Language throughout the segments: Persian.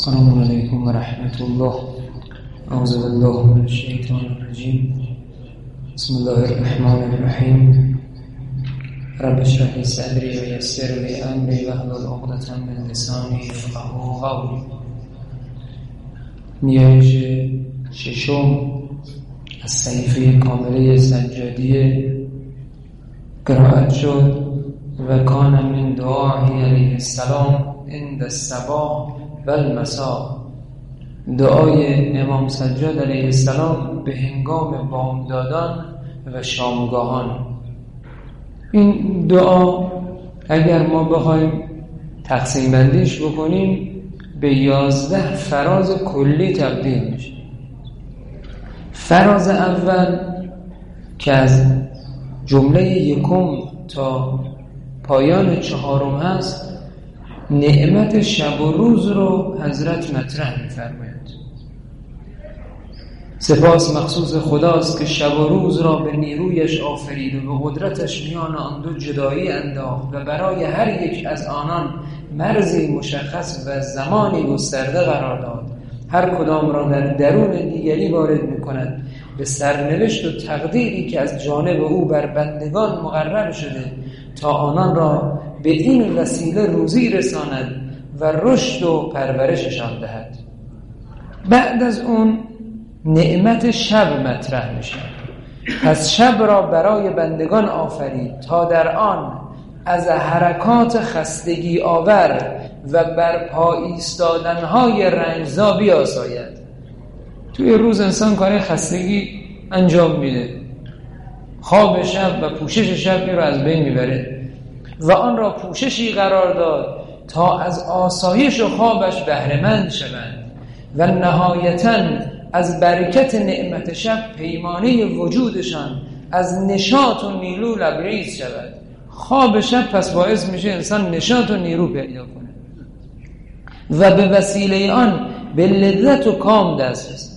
السلام علیکم و رحمت الله. اعوذ بالله من الشیطان الرجیم. بسم الله الرحمن الرحیم. رب اشرح لی صدری و یسر لی امری واحلل عقدة من لسانی یفقهوا قولی. نیایش ششم از صحیفه کامله سجادیه قرائت شد و کان من دعای علیه السلام عند الصباح و المساء. دعای امام سجاد علیه السلام به هنگام بامدادان و شامگاهان. این دعا اگر ما بخوایم تقسیم بندیش بکنیم به 11 فراز کلی تبدیل میشه. فراز اول که از جمله یکم تا پایان چهارم هست، نعمت شب و روز رو حضرت مطرح می‌فرماید. سپاس مخصوص خداست که شب و روز را به نیرویش آفرید و به قدرتش میان آن دو جدایی انداخت و برای هر یک از آنان مرزی مشخص و زمانی گسترده قرار داد. هر کدام را در درون دیگری وارد می‌کند به سرنوشت و تقدیری که از جانب او بر بندگان مقرر شده تا آنان را به این وسیله روزی رساند و رشد و پرورششان دهد. بعد از اون نعمت شب مطرح میشه. پس شب را برای بندگان آفرید تا در آن از حرکات خستگی آور و بر پا ایستادن‌های رنجزا بیاساید. توی روز انسان کار خستگی انجام میده، خواب شب و پوشش شب رو از بین میبره و آن را پوششی قرار داد تا از آسایش و خوابش بهره‌مند شوند و نهایتاً از برکت نعمت شب پیمانه وجودشان از نشاط و نیرو لبریز شود. خواب شب پس باعث میشه انسان نشاط و نیرو پیدا کنه و به وسیله آن به لذت و کام دست رسد.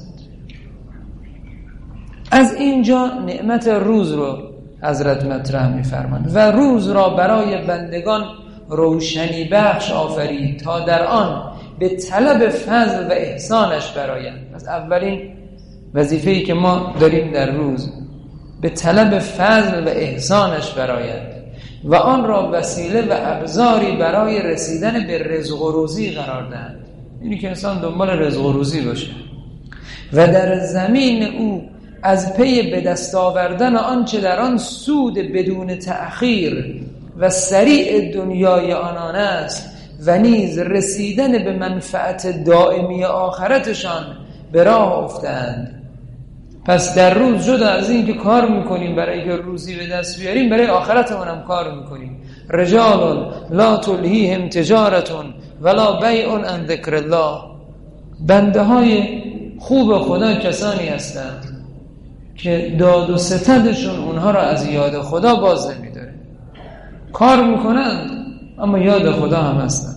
از اینجا نعمت روز رو حضرت مطرح می‌فرمایند و روز را برای بندگان روشنی بخش آفرید تا در آن به طلب فضل و احسانش برآیند. پس اولین وظیفه‌ای که ما داریم در روز به طلب فضل و احسانش برآیند و آن را وسیله و ابزاری برای رسیدن به رزق و روزی قرار دهند. اینی که انسان دنبال رزق و روزی باشه و در زمین او از پی به دست آوردن آنچه در آن سود بدون تأخیر و سریع دنیای آنان است و نیز رسیدن به منفعت دائمی آخرتشان به راه افتند. پس در روز جدا از این که کار میکنیم برای که روزی به دست بیاریم، برای آخرتمون هم کار میکنیم. رجال لا تلهیهم تجارت ولا بیع عن ذکر الله. بنده های خوب خدا کسانی هستند که داد و ستدشون اونها را از یاد خدا باز نمی‌داره. کار میکنند اما یاد خدا هم هستند.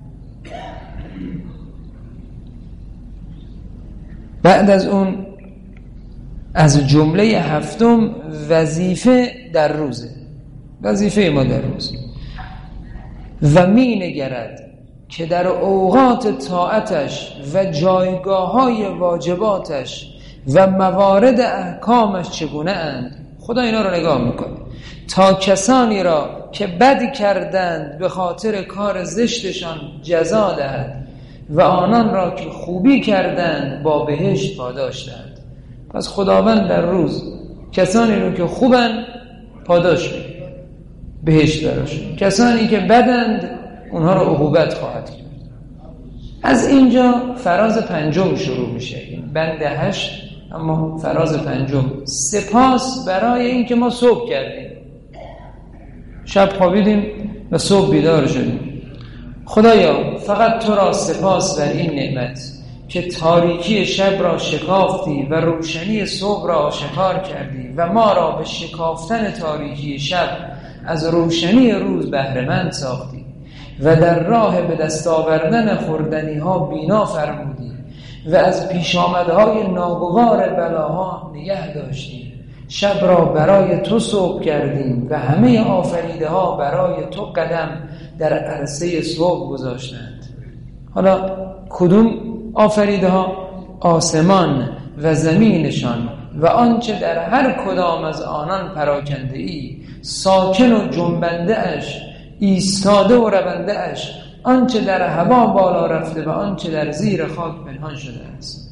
بعد از اون از جمله هفتم وظیفه در روزه. وظیفه ما در روز و می نگرد که در اوقات طاعتش و جایگاه‌های واجباتش و موارد احکامش چگونه اند. خدا اینا رو نگاه میکنه تا کسانی را که بد کردند به خاطر کار زشتشان جزا دهد و آنان را که خوبی کردند با بهشت پاداش دهد. پس خداوند در روز کسانی رو که خوبن پاداش میده، بهشت براشون. کسانی که بدند اونها را عقوبت خواهد کرد. از اینجا فراز پنجم شروع میشه. بند 8 اما فراز پنجم. سپاس برای این که ما صبح کردیم، شب خوابیدیم و صبح بیدار شدیم. خدایا فقط تو را سپاس بر این نعمت که تاریکی شب را شکافتی و روشنی صبح را آشکار کردی و ما را به شکافتن تاریکی شب از روشنی روز بهره‌مند ساختی و در راه به دست آوردن خوردنی ها بینا فرمودی و از پیش آمدهای ناگوار بلاها نگه داشتی. شب را برای تو صبح کردیم و همه آفریده ها برای تو قدم در عرصه صبح گذاشتند. حالا کدوم آفریده ها؟ آسمان و زمینشان و آنچه در هر کدام از آنان پراکنده ای، ساکن و جنبنده اش، ایستاده و رونده اش، آنچه در هوا بالا رفته و آنچه در زیر خاک پنهان شده است.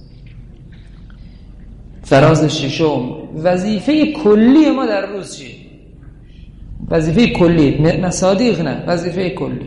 فراز ششم، وظیفه کلی ما در روز چیه؟ وظیفه کلی، مصادیق نه، وظیفه کلی.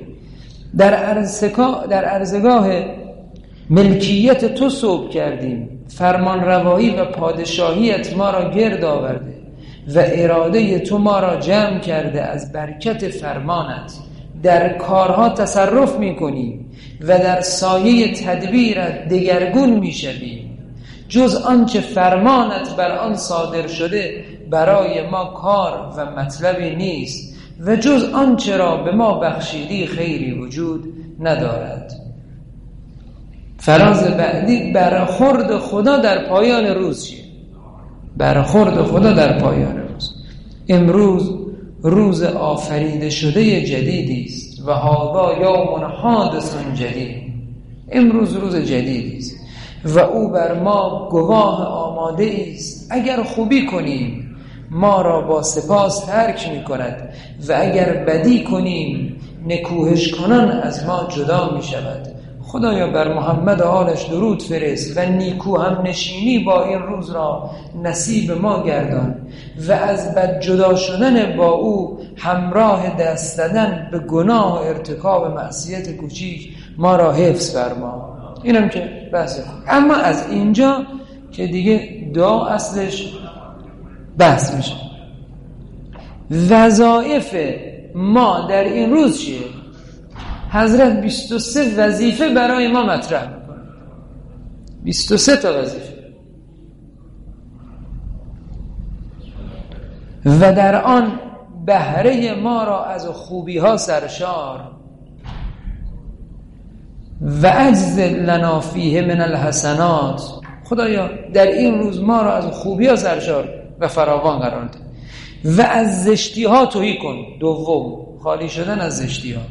در ارزگاه ملکیت تو صبح کردیم، فرمان روایی و پادشاهیت ما را گرد آورده و اراده تو ما را جمع کرده. از برکت فرمانت در کارها تصرف می‌کنیم و در سایه تدبیرت دگرگون می‌شویم. جز آنچه فرمانت بر آن صادر شده برای ما کار و مطلبی نیست و جز آنچه را به ما بخشیدی خیری وجود ندارد. فراز بعدی، برخورد خدا در پایان روز چیه؟ برخورد خدا در پایان روز. امروز روز آفریده شده جدیدی است و هذا یوم حادث جدید. امروز روز جدیدی است و او بر ما گواه آماده است. اگر خوبی کنیم ما را با سپاس ترک می کند و اگر بدی کنیم نکوهش کنان از ما جدا می شود. خدایا بر محمد و آلش درود فرست و نیکو هم نشینی با این روز را نصیب ما گردان و از بد جدا شدن با او همراه دست دادن به گناه و ارتکاب معصیت کوچیک ما را حفظ فرما. اینم که بحث خوب. اما از اینجا که دیگه دعا اصلش بحث میشه. وظایف ما در این روز چیه؟ حضرت 23 وظیفه برای ما مطرح میکنه. 23 تا وظیفه و در آن بهره ما را از خوبی ها سرشار و عجز لنا فیه من الحسنات. خدایا در این روز ما را از خوبی ها سرشار و فراوان قرار ده و از زشتی ها تهی کن. دوم، خالی شدن از زشتی ها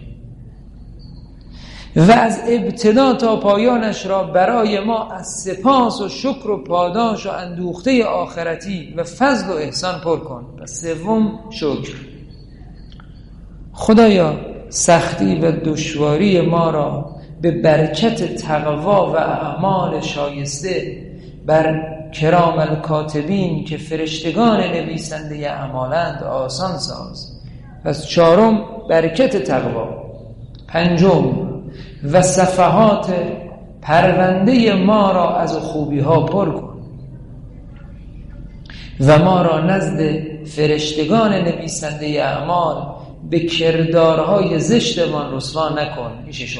و از ابتدا تا پایانش را برای ما از سپاس و شکر و پاداش و اندوخته آخرتی و فضل و احسان پر کن. و سوم، شکر. خدایا سختی و دشواری ما را به برکت تقوا و اعمال شایسته بر کرام الکاتبین که فرشتگان نویسنده اعمالند آسان ساز. پس چهارم، برکت تقوا. پنجم، و صفحات پرونده ما را از خوبی ها پر کن و ما را نزد فرشتگان نویسنده اعمال به کردارهای زشتمان رسوا نکن. ششم.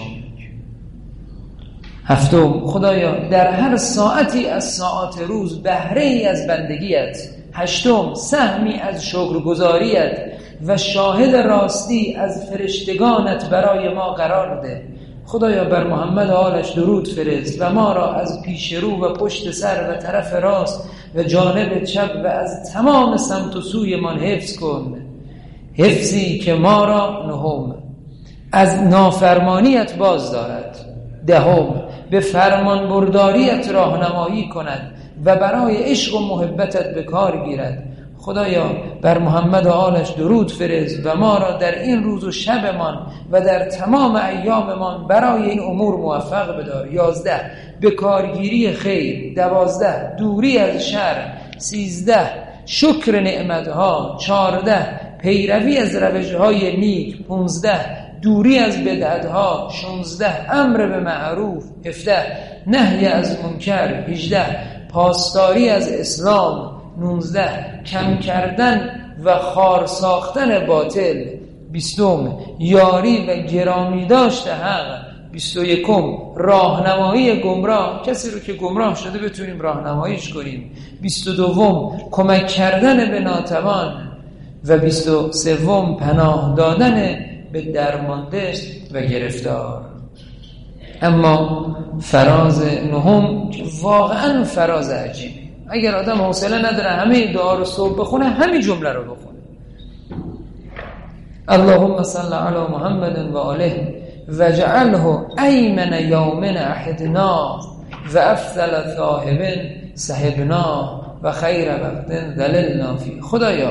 هفتم، خدایا در هر ساعتی از ساعات روز بهره ای از بندگیت. هشتم، سهمی از شکرگزاریت و شاهد راستی از فرشتگانت برای ما قرار ده. خدایا بر محمد و آلش درود فرست و ما را از پیش رو و پشت سر و طرف راست و جانب چپ و از تمام سمت و سوی من حفظ کن. حفظی که ما را نهم از نافرمانیت باز دارد. دهم، به فرمان برداریت راهنمایی کند و برای عشق و محبتت به کار گیرد. خدایا بر محمد و آلش درود فرست و ما را در این روز و شبمان و در تمام ایاممان برای این امور موفق بدار. 11، به کارگیری خیر. 12، دوری از شر. 13، شکر نعمتها. 14، پیروی از روشهای نیک. 15، دوری از بدعتها. 16، امر به معروف. 17، نهی از منکر. 18، پاسداری از اسلام. 19، کم کردن و خار ساختن باطل. 20، یاری و گرامی داشت حق. 21، راهنمایی گمراه، کسی رو که گمراه شده بتونیم راهنماییش کنیم. 22، کمک کردن به ناتوان و 23، پناه دادن به درمانده و گرفتار. اما فراز نهم که واقعا فراز عجیبی، اگر آدم حوصله نداره همه دعا رو صبح بخونه، همین جمله رو بخونه: اللهم صل علی محمد و آله وجعله ایمن یومن احدنا و افضل ثاهب صحبنا و خیر وقت ذللنا فی. خدایا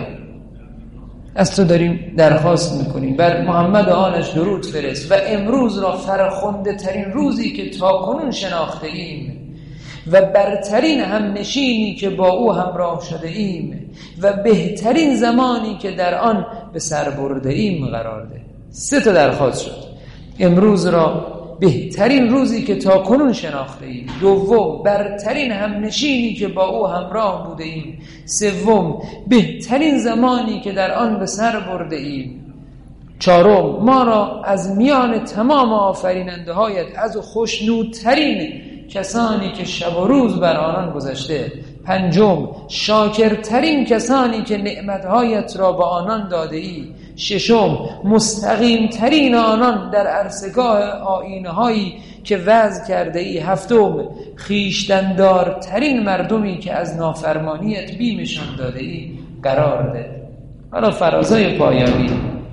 از تو داریم درخواست میکنیم بر محمد و آلش درود فرست و امروز را فرخنده ترین روزی که تا کنون شناخته ایم و برترین هم نشینی که با او همراه شده ایم و بهترین زمانی که در آن به سر برده ایم قرار ده. 3 تا درخواست شد. امروز را بهترین روزی که تا کنون شناخته ایم، دوم برترین هم نشینی که با او همراه بوده ایم، سوم بهترین زمانی که در آن به سر برده ایم، چهارم ما را از میان تمام آفریننده هایت از خوشنودترین کسانی که شب و روز بر آنان گذشته، پنجم شاکرترین کسانی که نعمتهایت را با آنان داده ای، ششم مستقیم ترین آنان در عرصگاه آیینه هایی که وضع کرده ای، هفتم خیشتندار ترین مردمی که از نافرمانیت بیمشان داده ای قرار ده. حالا فرازای پایانی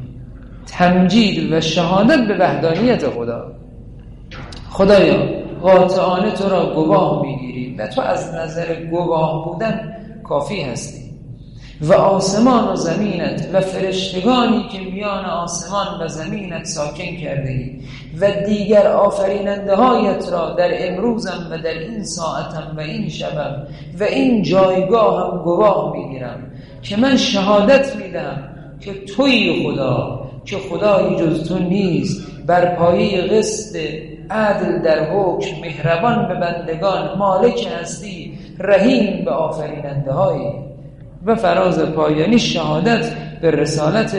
تمجید و شهادت به وحدانیت خدا. خدایا قاطعانه تو را گواه میگیریم و تو از نظر گواه بودن کافی هستی و آسمان و زمینت و فرشتگانی که میان آسمان و زمینت ساکن کرده ای و دیگر آفریننده هایت را در امروزم و در این ساعتم و این شبم و این جایگاه هم گواه میگیرم که من شهادت میدم که تویی خدا، که خدایی جز تو نیست، بر پایه قسط عدل در حکم، مهربان به بندگان، مالک هستی، رحیم به آفریننده هایی. و فراز پایانی شهادت به رسالت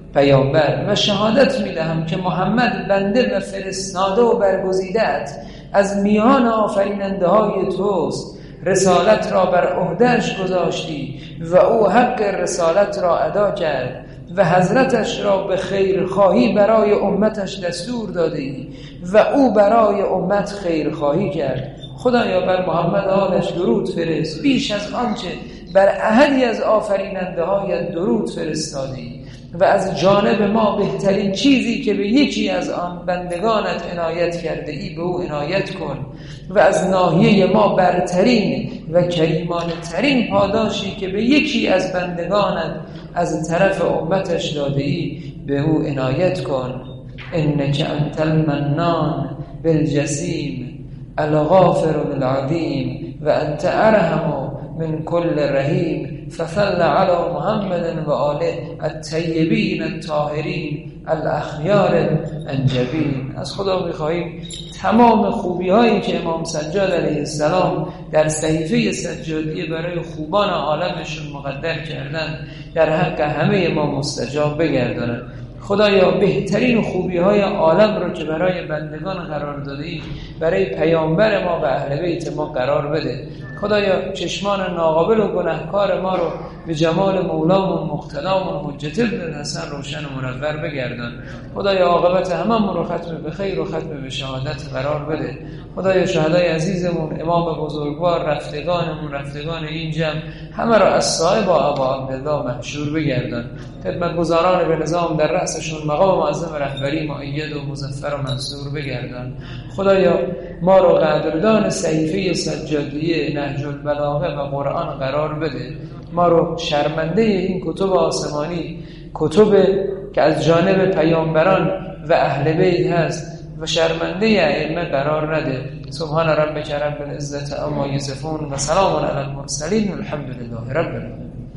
پیامبر و شهادت میدهم که محمد بنده و فرستاده و برگزیده‌ات از میان آفریننده های توست، رسالت را بر عهده‌اش گذاشتی و او حق رسالت را ادا کرد و حضرتش را به خیرخواهی برای امتش دستور دادی و او برای امت خیرخواهی کرد. خدایا بر محمد آلش درود فرست بیش از آنچه بر احدی از آفریننده هایت درود فرستادی و از جانب ما بهترین چیزی که به یکی از آن بندگانت عنایت کرده ای به او عنایت کن و از ناحیه ما برترین و کریمانه ترین پاداشی که به یکی از بندگانت از طرف امتش داده ای به او عنایت کن. انک انت المنان بالجسیم الغافر العظیم و انت ارحم من كل رحیم فصل علی محمد و آله الطیبین الطاهرین الاخیار الانجبین. از خدا می‌خواهیم تمام خوبی هایی که امام سجاد علیه السلام در صحیفه سجادیه برای خوبان عالمشون مقدر کردن در حق همه ما مستجاب بگرداند. خدایا بهترین خوبی های عالم رو که برای بندگان قرار دادی برای پیامبر ما و اهل بیت ما قرار بده. خدایا چشمان ناقابل و گناهکار ما رو به جمال مولامون مقتدامون حجت ابن الحسن روشن و منور بگردان. خدایا عاقبت هممون رو ختم به خیر و ختم به شهادت قرار بده. خدایا شهدای عزیزمون، امام بزرگوار، رفتگانمون، رفتگان این جمع همه را از صاحب ابا عبدالله محشور بگردان. خدمتگزاران به نظام در رأسشون مقام معظم رهبری مؤید و مظفر و منصور بگردان. خدایا ما رو قدردان صحیفه سجادیه نهج البلاغه و قرآن قرار بده. ما رو شرمنده این کتب آسمانی، کتب که از جانب پیامبران و اهل بیت هست و شرمنده ائمه قرار نده. سبحان ربک رب العزة عما یصفون و سلام علی المرسلین والحمد لله رب العالمین.